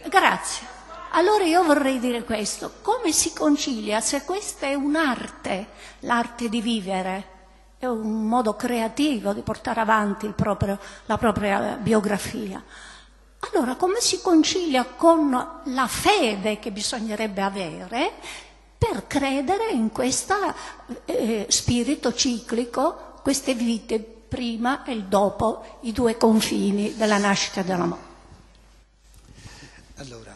Grazie. Allora io vorrei dire questo: come si concilia, se questa è un'arte, l'arte di vivere, è un modo creativo di portare avanti la propria biografia, allora come si concilia con la fede che bisognerebbe avere per credere in questo spirito ciclico, queste vite prima e il dopo, i due confini della nascita e della morte? Allora,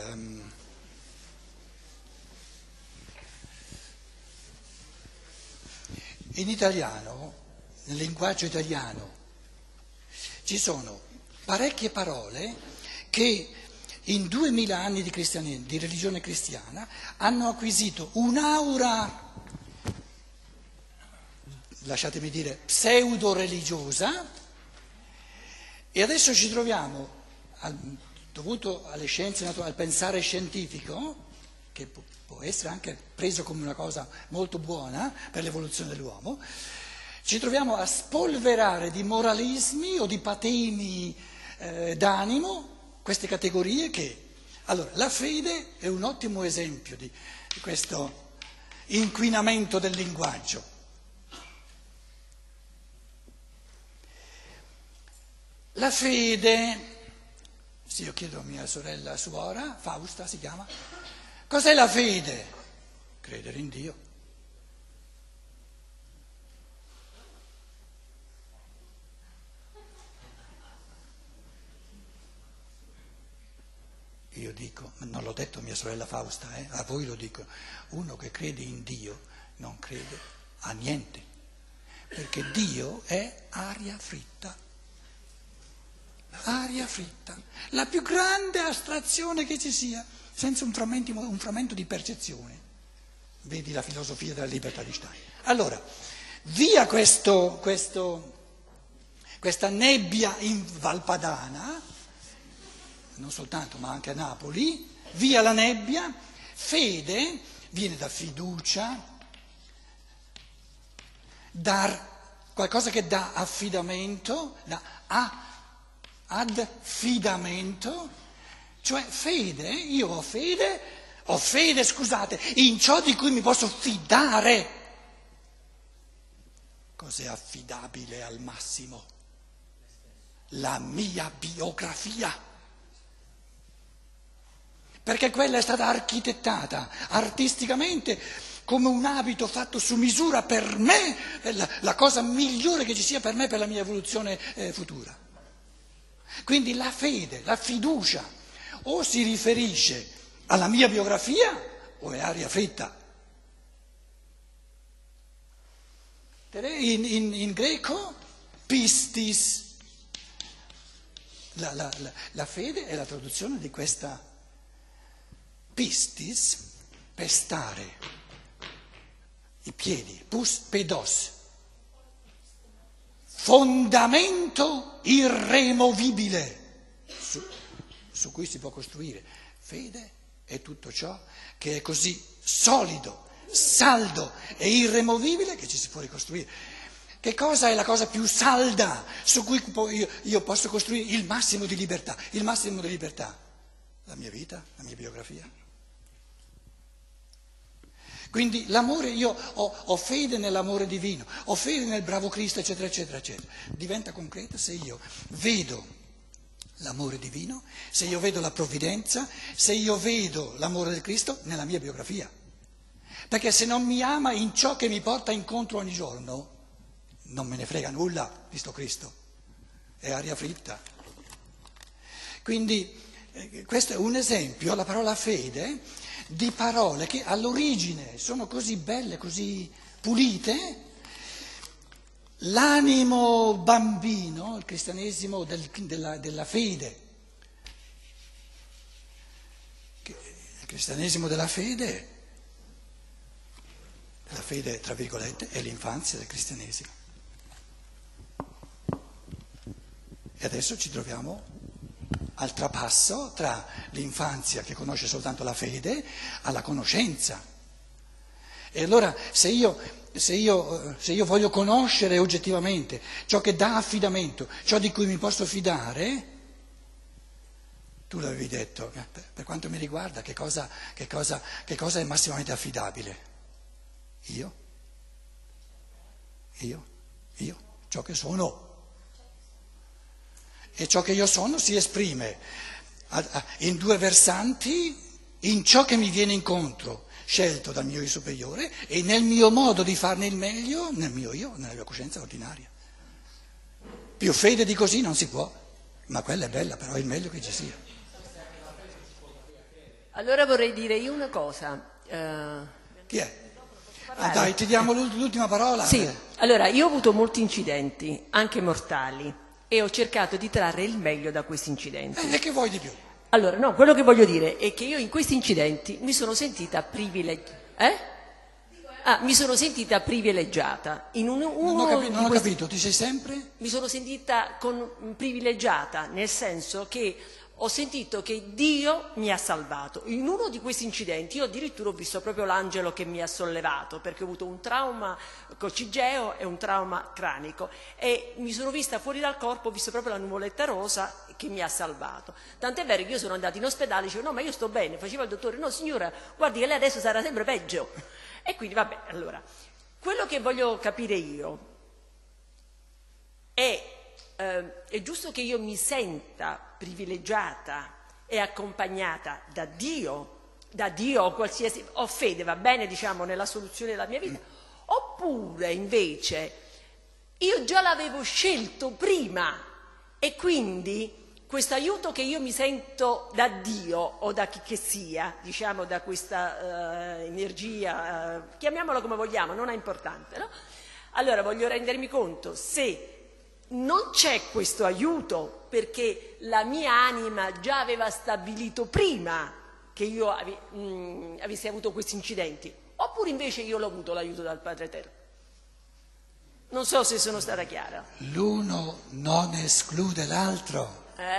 in italiano, nel linguaggio italiano, ci sono parecchie parole che in 2000 anni di religione cristiana hanno acquisito un'aura, lasciatemi dire, pseudo-religiosa, e adesso ci troviamo, dovuto alle scienze naturali, al pensare scientifico, che può essere anche preso come una cosa molto buona per l'evoluzione dell'uomo, ci troviamo a spolverare di moralismi o di patemi d'animo queste categorie che... Allora, la fede è un ottimo esempio di questo inquinamento del linguaggio. La fede, sì, io chiedo a mia sorella suora, Fausta si chiama, cos'è la fede? Credere in Dio. Io dico, non l'ho detto a mia sorella Fausta, a voi lo dico, uno che crede in Dio non crede a niente, perché Dio è aria fritta. Aria fritta, la più grande astrazione che ci sia, senza un frammento di percezione. Vedi la filosofia della libertà di Stein. Allora, via questa nebbia in Valpadana, non soltanto ma anche a Napoli, via la nebbia, fede viene da fiducia, qualcosa che dà affidamento, affidamento, cioè fede, io ho fede, scusate, in ciò di cui mi posso fidare. Cos'è affidabile al massimo? La mia biografia. Perché quella è stata architettata artisticamente come un abito fatto su misura per me, la cosa migliore che ci sia per me, per la mia evoluzione futura. Quindi la fede, la fiducia, o si riferisce alla mia biografia o è aria fritta. In greco, pistis, la fede è la traduzione di questa pistis, pestare, i piedi, pus pedos. Fondamento irremovibile su cui si può costruire. Fede è tutto ciò che è così solido, saldo e irremovibile che ci si può ricostruire. Che cosa è la cosa più salda su cui io posso costruire il massimo di libertà? Il massimo di libertà? La mia vita, la mia biografia. Quindi l'amore, io ho fede nell'amore divino, ho fede nel bravo Cristo, eccetera, eccetera, eccetera. Diventa concreta se io vedo l'amore divino, se io vedo la provvidenza, se io vedo l'amore del Cristo nella mia biografia. Perché se non mi ama in ciò che mi porta incontro ogni giorno, non me ne frega nulla di sto Cristo, è aria fritta. Quindi questo è un esempio, la parola fede, di parole che all'origine sono così belle, così pulite. L'animo bambino, il cristianesimo della fede, il cristianesimo della fede tra virgolette, è l'infanzia del cristianesimo. E adesso ci troviamo al trapasso tra l'infanzia che conosce soltanto la fede alla conoscenza. E allora se io voglio conoscere oggettivamente ciò che dà affidamento, ciò di cui mi posso fidare, tu l'avevi detto, per quanto mi riguarda che cosa è massimamente affidabile? Io, ciò che sono. E ciò che io sono si esprime in due versanti, in ciò che mi viene incontro, scelto dal mio io superiore, e nel mio modo di farne il meglio, nel mio io, nella mia coscienza ordinaria. Più fede di così non si può, ma quella è bella, però è il meglio che ci sia. Allora vorrei dire io una cosa. Chi è? Dai, ti diamo l'ultima parola. Sì, allora io ho avuto molti incidenti, anche mortali, e ho cercato di trarre il meglio da questi incidenti. E che vuoi di più? Allora, no, quello che voglio dire è che io in questi incidenti mi sono sentita privilegiata. Mi sono sentita privilegiata. Non ho capito, ti sei sempre? Mi sono sentita privilegiata, nel senso che ho sentito che Dio mi ha salvato. In uno di questi incidenti io addirittura ho visto proprio l'angelo che mi ha sollevato, perché ho avuto un trauma coccigeo e un trauma cranico, e mi sono vista fuori dal corpo, ho visto proprio la nuvoletta rosa che mi ha salvato. Tant'è vero che io sono andata in ospedale e dicevo no, ma io sto bene. Faceva il dottore, no signora, guardi che lei adesso sarà sempre peggio. E quindi vabbè, allora, quello che voglio capire io è giusto che io mi senta privilegiata e accompagnata da Dio o qualsiasi, ho fede, va bene, diciamo, nella soluzione della mia vita, oppure invece io già l'avevo scelto prima e quindi questo aiuto che io mi sento da Dio o da chi che sia, diciamo da questa energia, chiamiamola come vogliamo, non è importante, no? Allora voglio rendermi conto se non c'è questo aiuto perché la mia anima già aveva stabilito prima che io avessi avuto questi incidenti, oppure invece io l'ho avuto l'aiuto dal Padre Eterno. Non so se sono stata chiara. L'uno non esclude l'altro.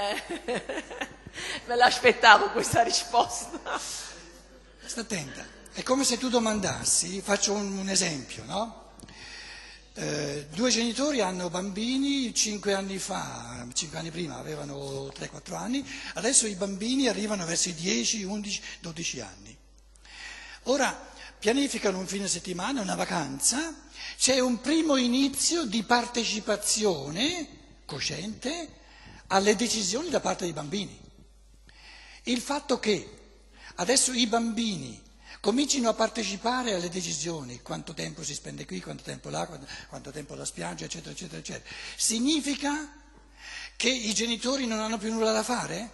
Me l'aspettavo questa risposta. Sta attenta, è come se tu domandassi, faccio un esempio, no? Due genitori hanno bambini, 5 anni prima avevano 3-4 anni, adesso i bambini arrivano verso i 10, 11, 12 anni. Ora pianificano un fine settimana, una vacanza, c'è un primo inizio di partecipazione cosciente alle decisioni da parte dei bambini. Il fatto che adesso i bambini comincino a partecipare alle decisioni, quanto tempo si spende qui, quanto tempo là, quanto tempo alla spiaggia, eccetera, eccetera, eccetera, significa che i genitori non hanno più nulla da fare?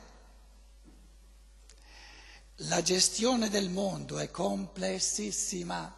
La gestione del mondo è complessissima.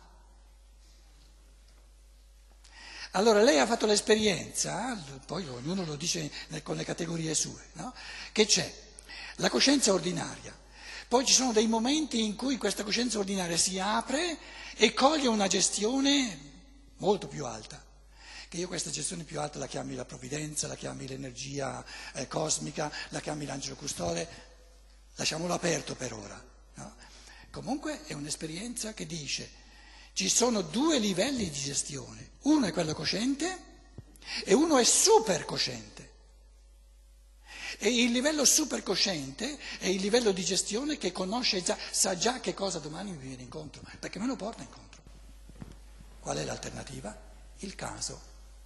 Allora lei ha fatto l'esperienza, poi ognuno lo dice con le categorie sue, no? Che c'è la coscienza ordinaria. Poi ci sono dei momenti in cui questa coscienza ordinaria si apre e coglie una gestione molto più alta. Che io questa gestione più alta la chiami la provvidenza, la chiami l'energia cosmica, la chiami l'angelo custode, lasciamolo aperto per ora. No? Comunque è un'esperienza che dice ci sono 2 livelli di gestione, uno è quello cosciente e uno è supercosciente. E il livello supercosciente è il livello di gestione che conosce già, sa già che cosa domani mi viene incontro, perché me lo porta incontro. Qual è l'alternativa? Il caso.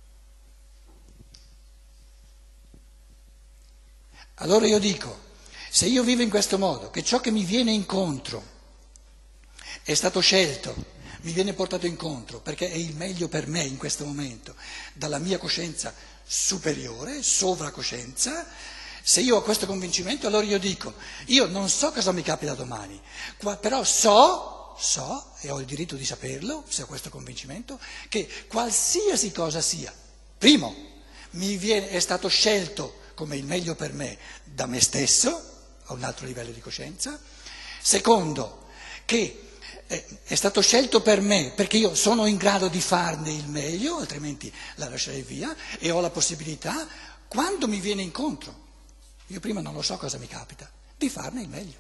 Allora io dico, se io vivo in questo modo, che ciò che mi viene incontro è stato scelto, mi viene portato incontro, perché è il meglio per me in questo momento, dalla mia coscienza superiore, sovracoscienza. Se io ho questo convincimento, allora io dico, io non so cosa mi capita domani, però so, e ho il diritto di saperlo, se ho questo convincimento, che qualsiasi cosa sia, primo, è stato scelto come il meglio per me da me stesso, a un altro livello di coscienza, secondo, che è stato scelto per me perché io sono in grado di farne il meglio, altrimenti la lascerei via, e ho la possibilità, quando mi viene incontro, io prima non lo so cosa mi capita, di farne il meglio.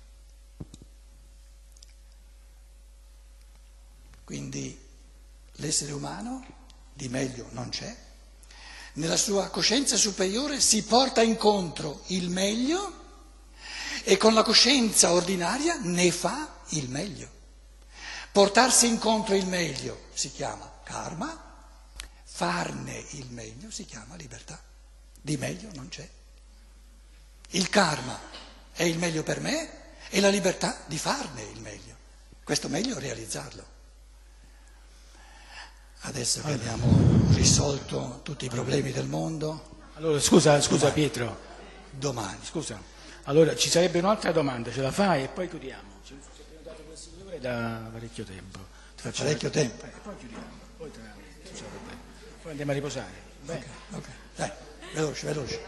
Quindi l'essere umano di meglio non c'è, nella sua coscienza superiore si porta incontro il meglio e con la coscienza ordinaria ne fa il meglio. Portarsi incontro il meglio si chiama karma, farne il meglio si chiama libertà. Di meglio non c'è. Il karma è il meglio per me e la libertà di farne il meglio. Questo meglio realizzarlo. Adesso che abbiamo risolto tutti i problemi del mondo. Allora, scusa Pietro. Domani. Scusa. Allora, ci sarebbe un'altra domanda, ce la fai e poi chiudiamo. Ci è prenotato quel signore da parecchio tempo. Parecchio tempo. E poi chiudiamo. Poi andiamo a riposare. Bene. Ok. Dai, veloce.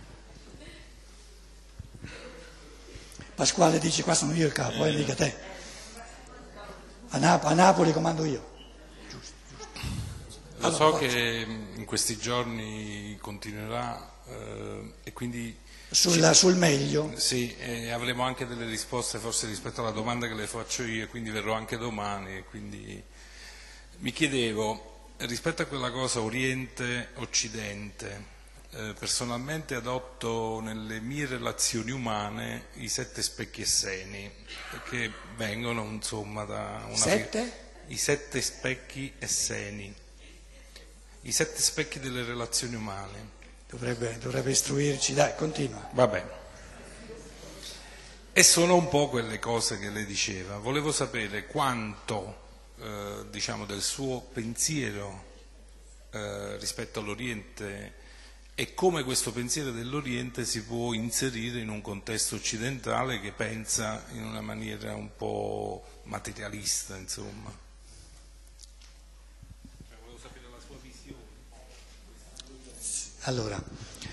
Pasquale dice qua sono io il capo, mica te. A Napoli comando io. Lo so che in questi giorni continuerà e quindi... Sul meglio? Sì, avremo anche delle risposte forse rispetto alla domanda che le faccio io, e quindi verrò anche domani. E quindi mi chiedevo, rispetto a quella cosa Oriente-Occidente, personalmente adotto nelle mie relazioni umane i 7 specchi esseni, che vengono insomma da una... 7? I 7 specchi esseni. I 7 specchi delle relazioni umane. Dovrebbe istruirci, dai, continua. Va bene. E sono un po' quelle cose che lei diceva. Volevo sapere quanto, diciamo, del suo pensiero rispetto all'Oriente e come questo pensiero dell'Oriente si può inserire in un contesto occidentale che pensa in una maniera un po' materialista, insomma. Allora,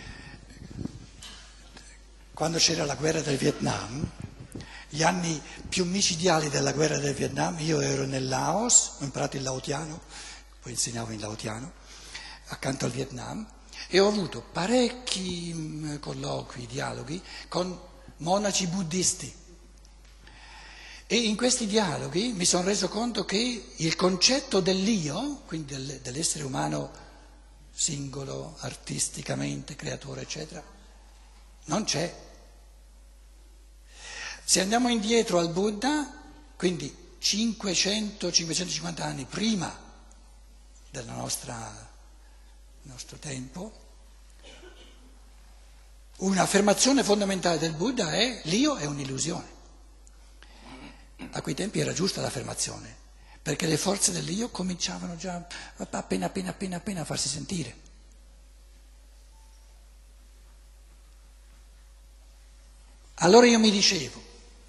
quando c'era la guerra del Vietnam, gli anni più micidiali della guerra del Vietnam, io ero nel Laos, ho imparato il laotiano, poi insegnavo in laotiano, accanto al Vietnam, e ho avuto parecchi colloqui, dialoghi con monaci buddisti. E in questi dialoghi mi sono reso conto che il concetto dell'io, quindi dell'essere umano singolo, artisticamente, creatore, eccetera, non c'è. Se andiamo indietro al Buddha, quindi 500-550 anni prima del nostro tempo, un'affermazione fondamentale del Buddha è l'io è un'illusione. A quei tempi era giusta l'affermazione, perché le forze dell'io cominciavano già appena a farsi sentire. Allora io mi dicevo,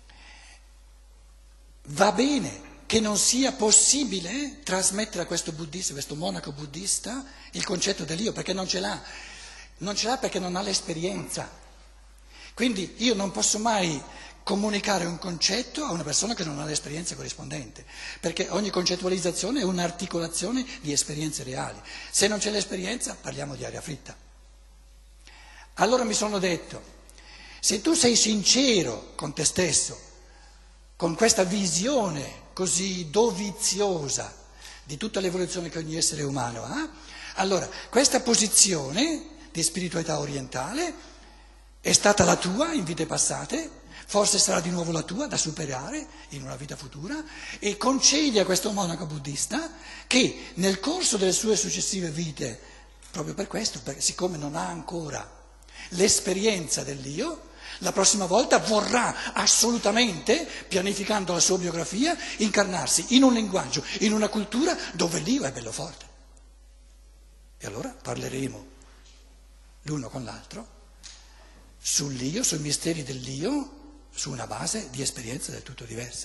va bene che non sia possibile trasmettere a questo buddista, questo monaco buddista, il concetto dell'io, perché non ce l'ha. Non ce l'ha perché non ha l'esperienza. Quindi io non posso mai comunicare un concetto a una persona che non ha l'esperienza corrispondente, perché ogni concettualizzazione è un'articolazione di esperienze reali. Se non c'è l'esperienza parliamo di aria fritta. Allora mi sono detto, se tu sei sincero con te stesso, con questa visione così doviziosa di tutta l'evoluzione che ogni essere umano ha, allora questa posizione di spiritualità orientale è stata la tua in vite passate, forse sarà di nuovo la tua da superare in una vita futura, e concedi a questo monaco buddista che nel corso delle sue successive vite, proprio per questo, perché siccome non ha ancora l'esperienza dell'io, la prossima volta vorrà assolutamente, pianificando la sua biografia, incarnarsi in un linguaggio, in una cultura dove l'io è bello forte. E allora parleremo l'uno con l'altro sull'io, sui misteri dell'io, su una base di esperienze del tutto diverse.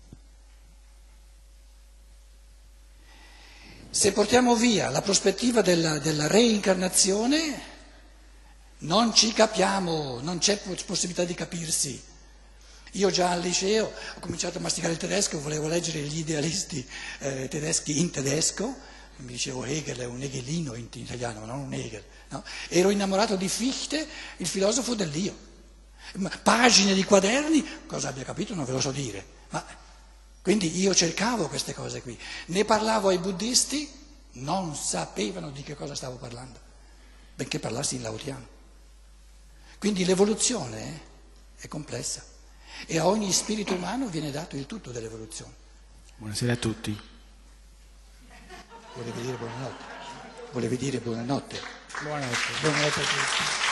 Se portiamo via la prospettiva della reincarnazione, non ci capiamo, non c'è possibilità di capirsi. Io già al liceo ho cominciato a masticare il tedesco, volevo leggere gli idealisti tedeschi in tedesco, mi dicevo Hegel è un hegelino in italiano, ma non un Hegel. No? Ero innamorato di Fichte, il filosofo dell'io. Pagine di quaderni, cosa abbia capito non ve lo so dire, ma quindi io cercavo queste cose qui, ne parlavo ai buddisti, non sapevano di che cosa stavo parlando, benché parlassi in laotiano. Quindi l'evoluzione è complessa. E a ogni spirito umano viene dato il tutto dell'evoluzione. Buonasera a tutti. Volevi dire buonanotte? Volevi dire buonanotte? Buonanotte. Buonanotte a tutti.